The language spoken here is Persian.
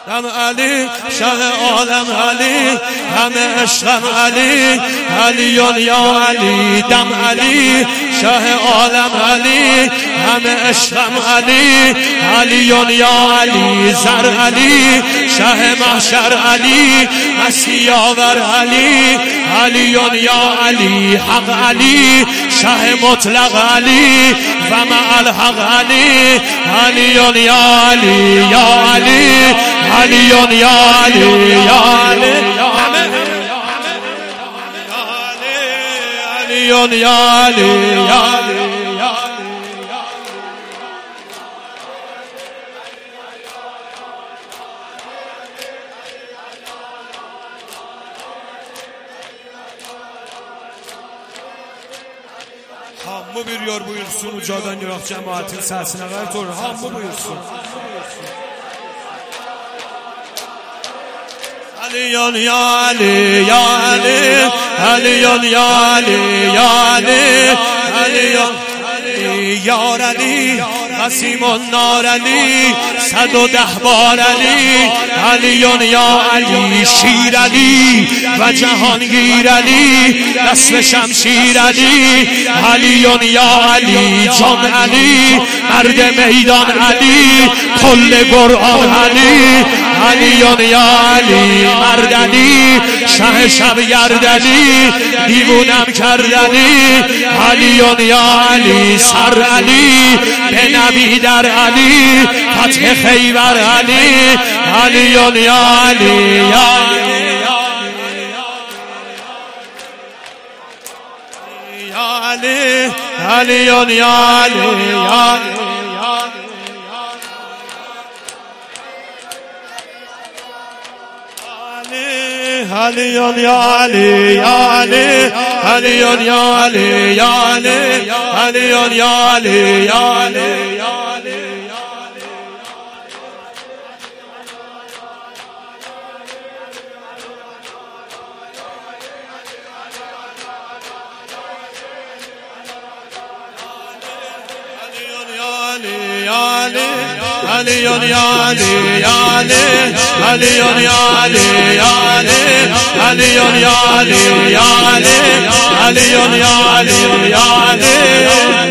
دم علی شه عالم علی همه عشقم علی علیون یا علی دم علی شه عالم علی همه عشقم علی علیون یا علی زر علی شه محشر علی مسیح‌آور علی علیون یا علی حق علی شه مطلق علی و مع الحق علی علیون یا علی یا علی علیون یا علی یا علی علیون یا علی یا علی Hamı bir yor buyursun ucadan yürek cemaatin sesine ver doğru hamı buyursun. Aliyon ya Ali ya Ali Aliyon ya Ali ya Ali Aliyon یا علی قسیم النار علی 110 بار علی علیون یا علی شیر علی و جهانگیر علی دست شمشیر علی علیون یا علی جان علی مرد میدان علی کل قرآن علی علیون یا علی مرد علی شه شبگرد علی دیوونم کرد علی علیون یا علی سر علی به نبی در علی فتح خیبر علی علیون یا علی یا علی علیون یا علی یا علیون یا علی یا علی علیون یا علی یا علی علیون یا علی یا علی علیون یا علی یا علی علیون یا علی یا علی علیون یا علی یا علی علیون یا علی یا علی